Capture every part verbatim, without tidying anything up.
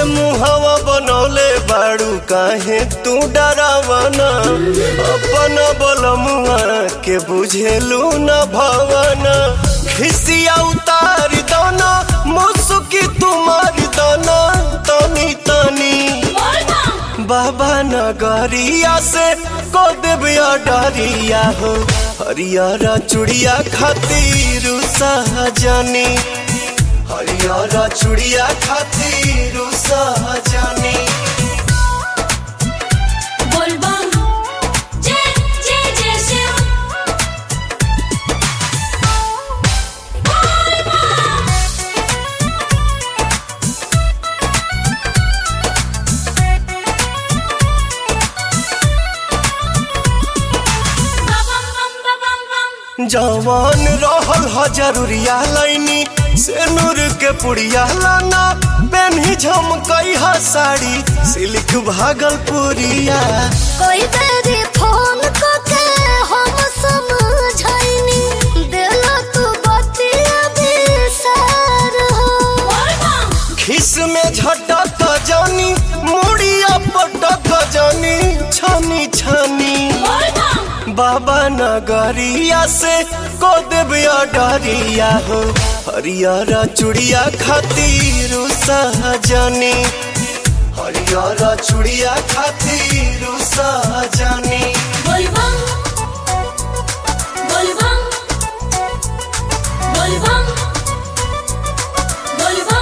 मुहावा बनौले बाड़ू काहे तू डरावना अपन बलमुआ के बुझेलू न भवना खिसिया उतार दना मुसुकी तुम्हार दना तनी तनी बाबा नगरिया से को देविया डरिया हो हरियारा चुड़िया खातिर सहजनी हरियारा चुड़िया खातिर सहजनी जवान रहल ह जरूरिया लाइनी से नूर के पुड़िया लाना पेन्ही झमकई ह साड़ी सिल्क भागलपुरिया कोई तेरी फोन को के हम समझाइनी दिल तू बतिया बिसर हो खिस में झटक जानी मुड़िया पटक जानी छानी छानी बाबा नगरिया से को देविया डरिया हो हरियारा चुड़िया खातिर सहजनी हरियारा चुड़िया खातिर सहजनी बोलबम बोलबम बोलबम बोलबम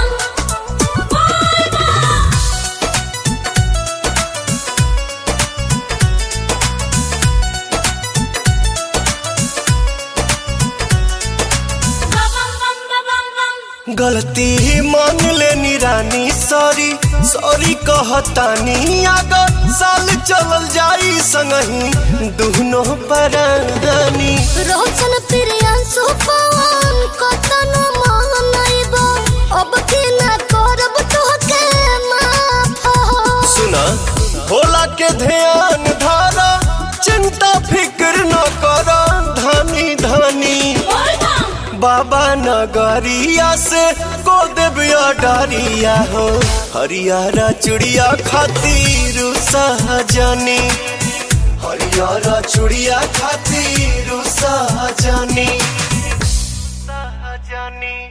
गलती मान लेनी रानी सॉरी सॉरी कहतानी अगर साल चलल जाई संगही दुनो परानी रोशन प्रियांशु पवन कतन मानइबो अब के ना करब तोहके माफ हो सुना भोला के ध्यान धारा चिंता फिक्र न करा धानी धानी बाबा नगरिया से को देविया डरिया हो हरियारा चुड़िया खातिर सहजनी हरियारा चुड़िया खातिर सहजनी सहजनी।